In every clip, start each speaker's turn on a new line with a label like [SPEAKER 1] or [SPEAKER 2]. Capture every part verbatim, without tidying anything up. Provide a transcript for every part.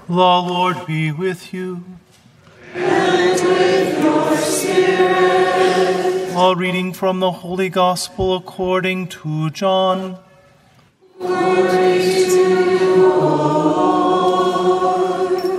[SPEAKER 1] The Lord be with you.
[SPEAKER 2] And with your spirit.
[SPEAKER 1] A reading from the Holy Gospel according to John.
[SPEAKER 2] Glory to you, Lord.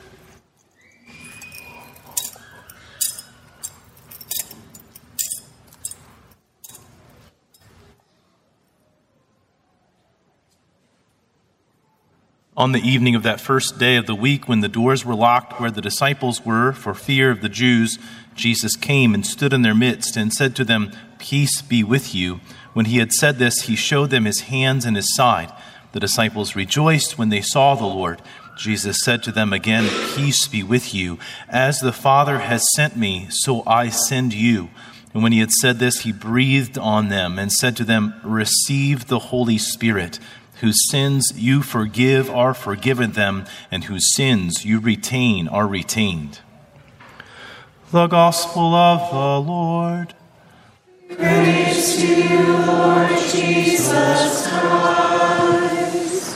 [SPEAKER 1] On the evening of that first day of the week, when the doors were locked where the disciples were for fear of the Jews, Jesus came and stood in their midst and said to them, "Peace be with you." When he had said this, he showed them his hands and his side. The disciples rejoiced when they saw the Lord. Jesus said to them again, "Peace be with you. As the Father has sent me, so I send you." And when he had said this, he breathed on them and said to them, "Receive the Holy Spirit. Whose sins you forgive are forgiven them, and whose sins you retain are retained." The Gospel of the Lord.
[SPEAKER 2] Praise to you, Lord Jesus Christ.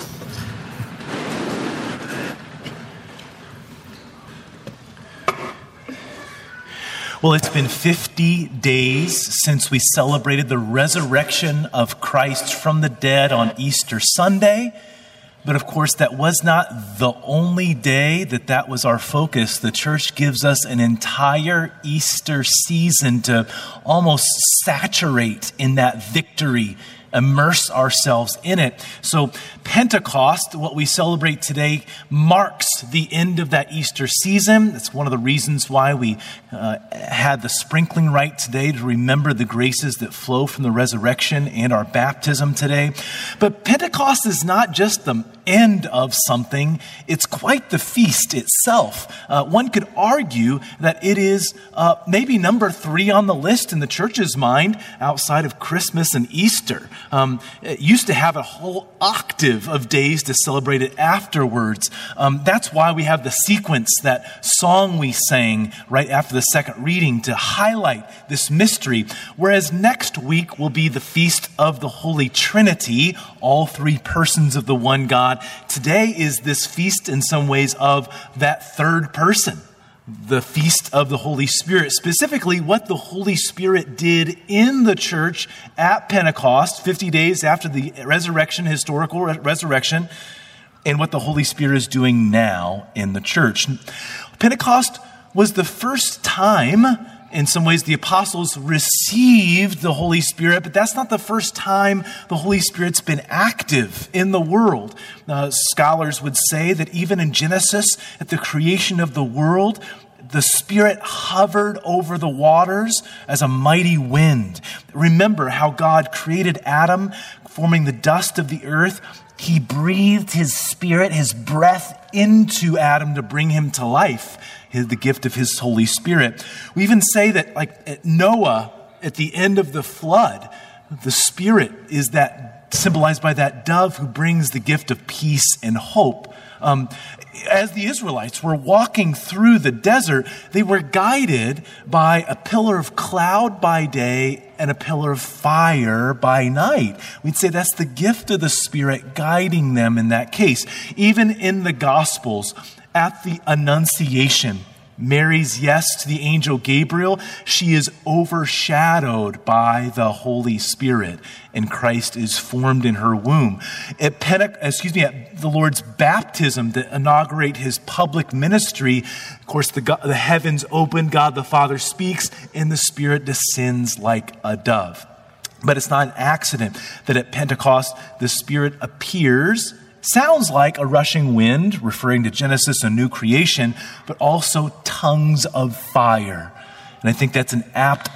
[SPEAKER 1] Well, it's been fifty days since we celebrated the resurrection of Christ from the dead on Easter Sunday. But of course, that was not the only day that that was our focus. The church gives us an entire Easter season to almost saturate in that victory, immerse ourselves in it. So Pentecost, what we celebrate today, marks the end of that Easter season. It's one of the reasons why we uh, had the sprinkling rite today, to remember the graces that flow from the resurrection and our baptism today. But Pentecost is not just the end of something, it's quite the feast itself. Uh, one could argue that it is uh, maybe number three on the list in the church's mind outside of Christmas and Easter. Um, it used to have a whole octave of days to celebrate it afterwards. Um, that's why we have the sequence, that song we sang right after the second reading, to highlight this mystery. Whereas next week will be the Feast of the Holy Trinity, all three persons of the one God. Today is this feast in some ways of that third person, the Feast of the Holy Spirit, specifically what the Holy Spirit did in the church at Pentecost, fifty days after the resurrection, historical re- resurrection, and what the Holy Spirit is doing now in the church. Pentecost was the first time, in some ways, the apostles received the Holy Spirit, but that's not the first time the Holy Spirit's been active in the world. Uh, scholars would say that even in Genesis, at the creation of the world, the Spirit hovered over the waters as a mighty wind. Remember how God created Adam, forming the dust of the earth. He breathed his Spirit, his breath, into Adam to bring him to life, his, the gift of his Holy Spirit. We even say that, like at Noah, at the end of the flood, the Spirit is that symbolized by that dove who brings the gift of peace and hope. Um, as the Israelites were walking through the desert, they were guided by a pillar of cloud by day and a pillar of fire by night. We'd say that's the gift of the Spirit guiding them in that case. Even in the Gospels, at the Annunciation, Mary's yes to the angel Gabriel, she is overshadowed by the Holy Spirit, and Christ is formed in her womb. At Pente- excuse me, at the Lord's baptism that inaugurate his public ministry, of course, the, God, the heavens open, God the Father speaks, and the Spirit descends like a dove. But it's not an accident that at Pentecost, the Spirit appears. Sounds like a rushing wind, referring to Genesis, a new creation, but also tongues of fire. And I think that's an apt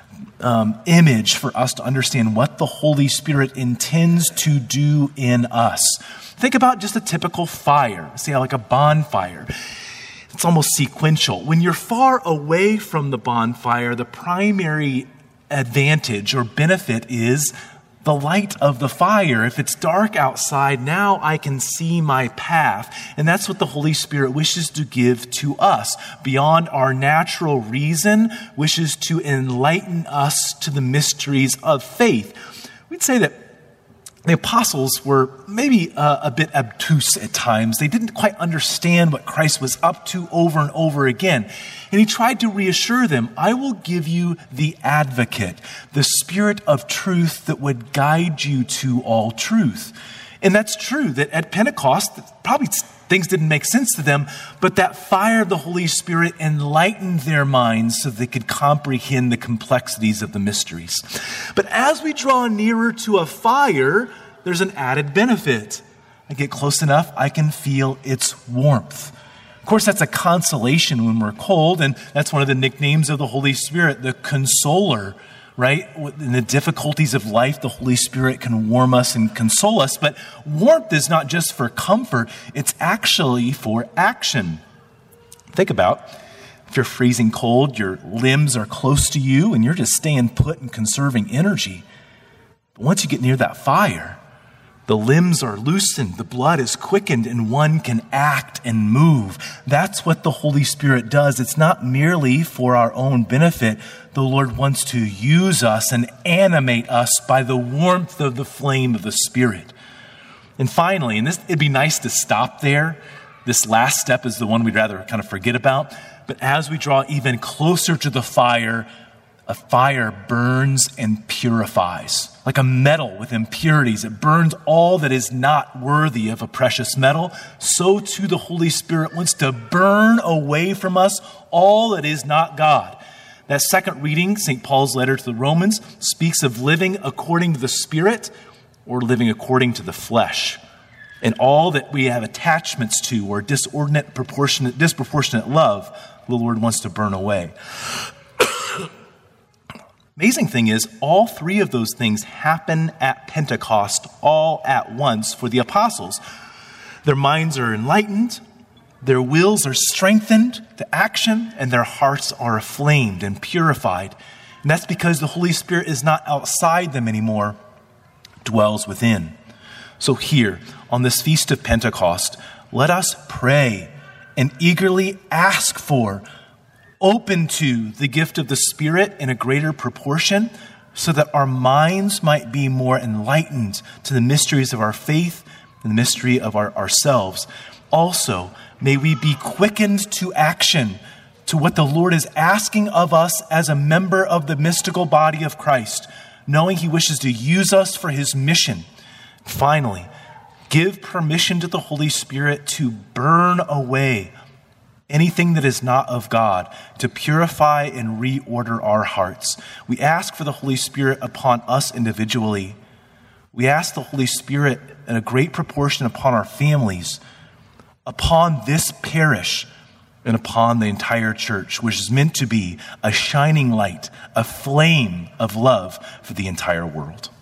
[SPEAKER 1] um, image for us to understand what the Holy Spirit intends to do in us. Think about just a typical fire, say like a bonfire. It's almost sequential. When you're far away from the bonfire, the primary advantage or benefit is the light of the fire. If it's dark outside, now I can see my path. And that's what the Holy Spirit wishes to give to us. Beyond our natural reason, wishes to enlighten us to the mysteries of faith. We'd say that The apostles were maybe uh, a bit obtuse at times. They didn't quite understand what Christ was up to over and over again. And he tried to reassure them, I will give you the advocate, the Spirit of truth that would guide you to all truth. And that's true that at Pentecost, probably things didn't make sense to them, but that fire of the Holy Spirit enlightened their minds so they could comprehend the complexities of the mysteries. But as we draw nearer to a fire, there's an added benefit. I get close enough, I can feel its warmth. Of course, that's a consolation when we're cold, and that's one of the nicknames of the Holy Spirit, the consoler. Right? In the difficulties of life, the Holy Spirit can warm us and console us. But warmth is not just for comfort, it's actually for action. Think about if you're freezing cold, your limbs are close to you, and you're just staying put and conserving energy. But once you get near that fire, the limbs are loosened, the blood is quickened, and one can act and move. That's what the Holy Spirit does. It's not merely for our own benefit. The Lord wants to use us and animate us by the warmth of the flame of the Spirit. And finally, and this, it'd be nice to stop there. This last step is the one we'd rather kind of forget about. But as we draw even closer to the fire, a fire burns and purifies. Like a metal with impurities, it burns all that is not worthy of a precious metal. So too the Holy Spirit wants to burn away from us all that is not God. That second reading, Saint Paul's letter to the Romans, speaks of living according to the Spirit or living according to the flesh. And all that we have attachments to or disordinate, proportionate, disproportionate love, the Lord wants to burn away. Amazing thing is, all three of those things happen at Pentecost all at once for the apostles. Their minds are enlightened, their wills are strengthened to action, and their hearts are aflamed and purified. And that's because the Holy Spirit is not outside them anymore, dwells within. So here, on this Feast of Pentecost, let us pray and eagerly ask for, open to the gift of the Spirit in a greater proportion so that our minds might be more enlightened to the mysteries of our faith and the mystery of our, ourselves. Also, may we be quickened to action to what the Lord is asking of us as a member of the mystical body of Christ, knowing he wishes to use us for his mission. Finally, give permission to the Holy Spirit to burn away anything that is not of God, to purify and reorder our hearts. We ask for the Holy Spirit upon us individually. We ask the Holy Spirit in a great proportion upon our families, upon this parish, and upon the entire church, which is meant to be a shining light, a flame of love for the entire world.